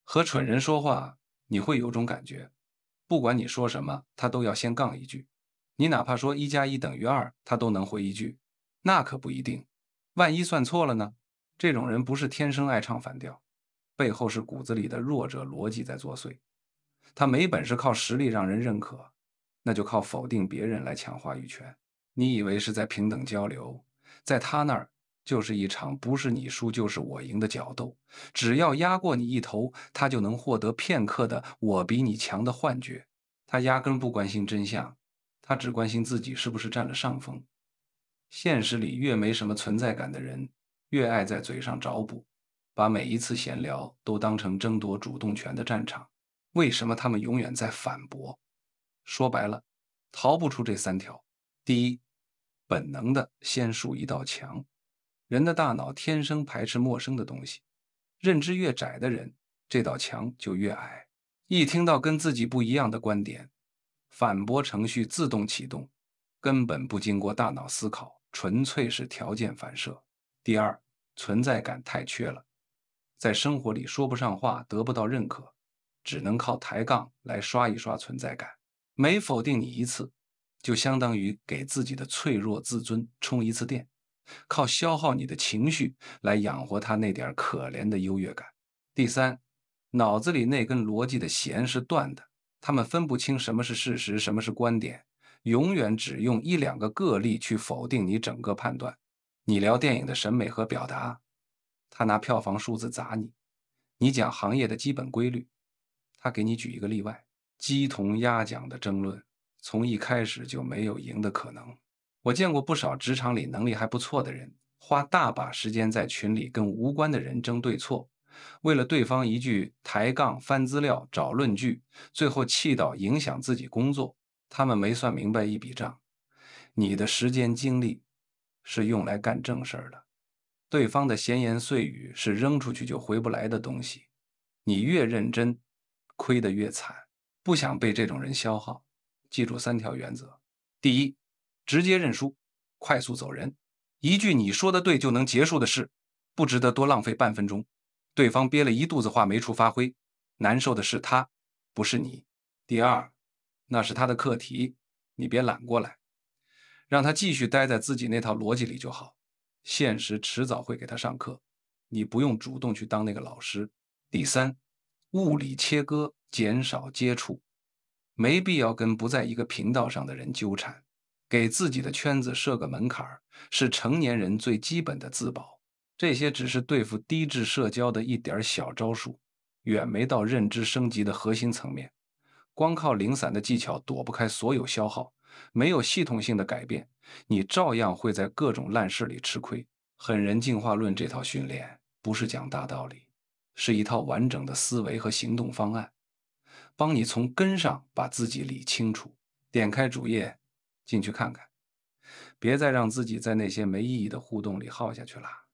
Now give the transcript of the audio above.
和蠢人说话，你会有种感觉，不管你说什么，他都要先杠一句。你哪怕说1+1等于2，他都能回一句。那可不一定，万一算错了呢？这种人不是天生爱唱反调，背后是骨子里的弱者逻辑在作祟。他没本事靠实力让人认可，那就靠否定别人来抢话语权。你以为是在平等交流，在他那儿就是一场不是你输就是我赢的角斗。只要压过你一头，他就能获得片刻的我比你强的幻觉。他压根不关心真相，他只关心自己是不是占了上风。现实里越没什么存在感的人，越爱在嘴上找补，把每一次闲聊都当成争夺主动权的战场。为什么他们永远在反驳？说白了，逃不出这3条。第一，本能的先竖一道墙。人的大脑天生排斥陌生的东西，认知越窄的人，这道墙就越矮。一听到跟自己不一样的观点，反驳程序自动启动，根本不经过大脑思考，纯粹是条件反射。第二，存在感太缺了，在生活里说不上话，得不到认可，只能靠抬杠来刷一刷存在感。每否定你一次，就相当于给自己的脆弱自尊充一次电，靠消耗你的情绪来养活他那点可怜的优越感。第三，脑子里那根逻辑的弦是断的，他们分不清什么是事实，什么是观点，永远只用1-2个个例去否定你整个判断。你聊电影的审美和表达，他拿票房数字砸你；你讲行业的基本规律，他给你举一个例外。鸡同鸭讲的争论，从一开始就没有赢的可能。我见过不少职场里能力还不错的人，花大把时间在群里跟无关的人争对错，为了对方一句抬杠、翻资料、找论据，最后气到影响自己工作。他们没算明白一笔账，你的时间精力是用来干正事儿的，对方的闲言碎语是扔出去就回不来的东西。你越认真，亏得越惨。不想被这种人消耗，记住3条原则。第一，直接认输，快速走人。一句你说的对就能结束的事，不值得多浪费半分钟。对方憋了一肚子话没处发挥，难受的是他，不是你。第二，那是他的课题，你别揽过来，让他继续待在自己那套逻辑里就好。现实迟早会给他上课，你不用主动去当那个老师。第三，物理切割，减少接触，没必要跟不在一个频道上的人纠缠，给自己的圈子设个门槛是成年人最基本的自保。这些只是对付低质社交的一点小招数，远没到认知升级的核心层面。光靠零散的技巧躲不开所有消耗，没有系统性的改变，你照样会在各种烂事里吃亏。狠人进化论这套训练不是讲大道理，是一套完整的思维和行动方案，帮你从根上把自己理清楚。点开主页，进去看看，别再让自己在那些没意义的互动里耗下去了。